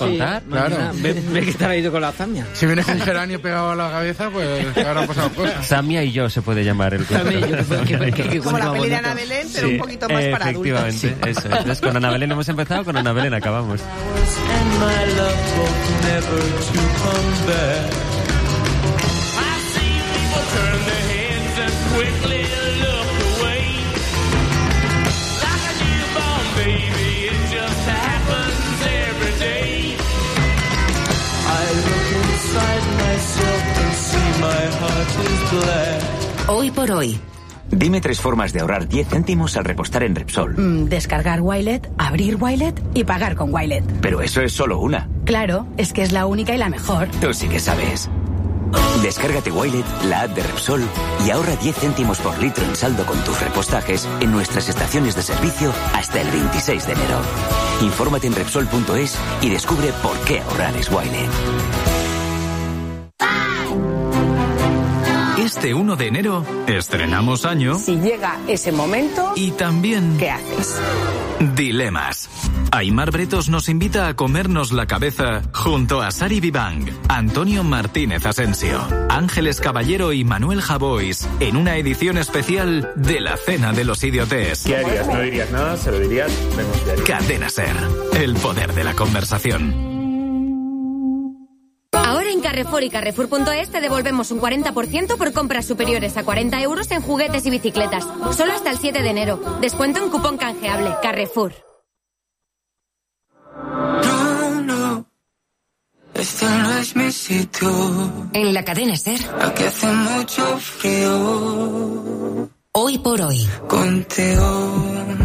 contar? Claro. Ve que estaba ido con la Samia. Si vienes con geranio pegado a la cabeza, pues habrán pasado cosas. Samia y yo se puede llamar el cuento. Como la peli de Ana Belén, pero un poquito más para adultos. Efectivamente, eso. Entonces con Ana Belén hemos empezado, con Ana Belén acabamos. Hoy por hoy. Dime 3 formas de ahorrar 10 céntimos al repostar en Repsol. Descargar Wilet, abrir Wilet y pagar con Wilet. Pero eso es solo una. Claro, es que es la única y la mejor. Tú sí que sabes. Descárgate Wilet, la app de Repsol, y ahorra 10 céntimos por litro en saldo con tus repostajes en nuestras estaciones de servicio hasta el 26 de enero. Infórmate en Repsol.es y descubre por qué ahorrar es Wilet. Este 1 de enero estrenamos año. Si llega ese momento, Y también ¿qué haces? dilemas. Aimar Bretos nos invita a comernos la cabeza junto a Sari Vivang, Antonio Martínez Asensio, Ángeles Caballero y Manuel Javois en una edición especial de la Cena de los Idiotes. ¿Qué harías? ¿No dirías nada? ¿Se lo dirías? Denunciarías. Cadena Ser, el poder de la conversación. Ahora en Carrefour y Carrefour.es te devolvemos un 40% por compras superiores a 40 euros en juguetes y bicicletas. Solo hasta el 7 de enero. Descuento en cupón canjeable. Carrefour. No, este no es mi sitio. En la Cadena Ser. Aquí hace mucho frío. Hoy por hoy. Contigo.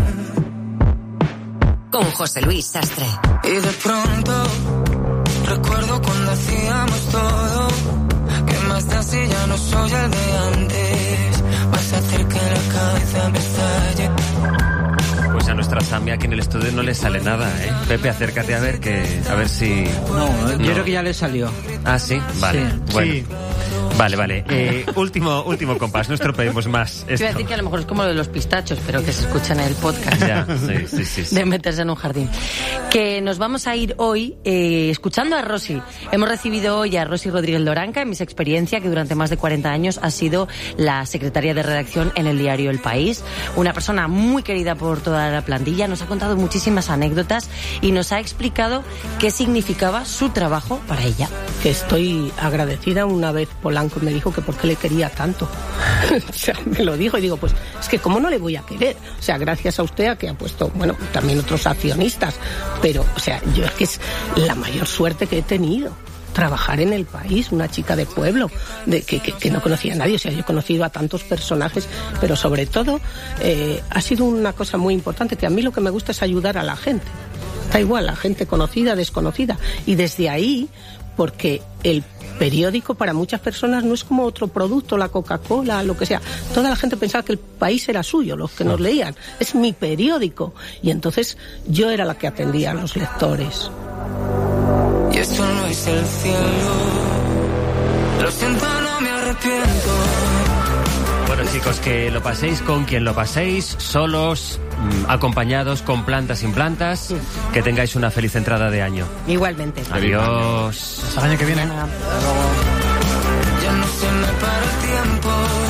Con José Luis Sastre. Y de pronto recuerdo cuando hacíamos todo. ¿Qué más da si ya no soy el de antes? Vas a hacer que la cabeza me estalle. Pues a nuestra Samia aquí en el estudio no le sale nada, ¿eh? Pepe, acércate a ver si... No, yo creo que ya le salió. Ah, ¿sí? Vale, Sí. bueno. Sí. Vale. Último compás, no estropeemos más Iba a esto. decir que a lo mejor es como lo de los pistachos, pero que se escucha en el podcast. Ya, sí. De meterse en un jardín. Que nos vamos a ir hoy escuchando a Rosy. Hemos recibido hoy a Rosy Rodríguez Loranca, en mis experiencia, que durante más de 40 años ha sido la secretaria de redacción en el diario El País. Una persona muy querida por toda la plantilla. Nos ha contado muchísimas anécdotas y nos ha explicado qué significaba su trabajo para ella. Que estoy agradecida. Una vez Polanco me dijo que por qué le quería tanto. O sea, me lo dijo y digo, pues es que cómo no le voy a querer. O sea, gracias a usted a que ha puesto, bueno, también otros accionistas. Pero, o sea, yo es que es la mayor suerte que he tenido. Trabajar en El País, una chica de pueblo, que no conocía a nadie. O sea, yo he conocido a tantos personajes, pero sobre todo ha sido una cosa muy importante, que a mí lo que me gusta es ayudar a la gente. Da igual, la gente conocida, desconocida. Y desde ahí, porque el periódico para muchas personas no es como otro producto, la Coca-Cola, lo que sea. Toda la gente pensaba que El País era suyo, los que nos leían. Es mi periódico. Y entonces yo era la que atendía a los lectores. Y esto no es el cielo. Lo siento, no me arrepiento. Bueno, chicos, que lo paséis con quien lo paséis, solos, acompañados, con plantas, sin plantas, que tengáis una feliz entrada de año. Igualmente. Adiós. Hasta el año que viene. Ya no se me para el tiempo,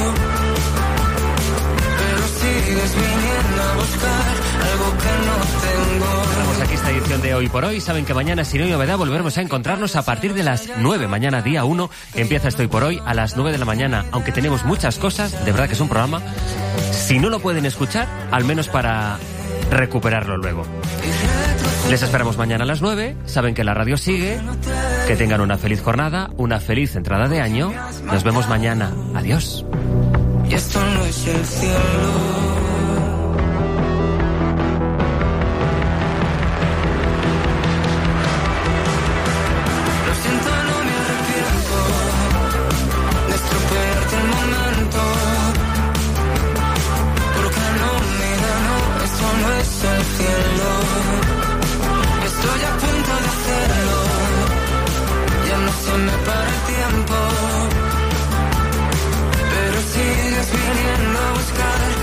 pero sigues viniendo a buscar algo que no tengo. Cerramos aquí esta edición de Hoy por Hoy. Saben que mañana, si no hay novedad, volveremos a encontrarnos a partir de las 9. Mañana, día 1, empieza Estoy por Hoy a las 9 de la mañana. Aunque tenemos muchas cosas, de verdad que es un programa. Si no lo pueden escuchar, al menos para recuperarlo luego. Les esperamos mañana a las 9. Saben que la radio sigue. Que tengan una feliz jornada, una feliz entrada de año. Nos vemos mañana. Adiós. Y esto no es el cielo.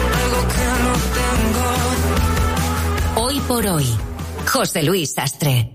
Hoy por hoy, José Luis Sastre.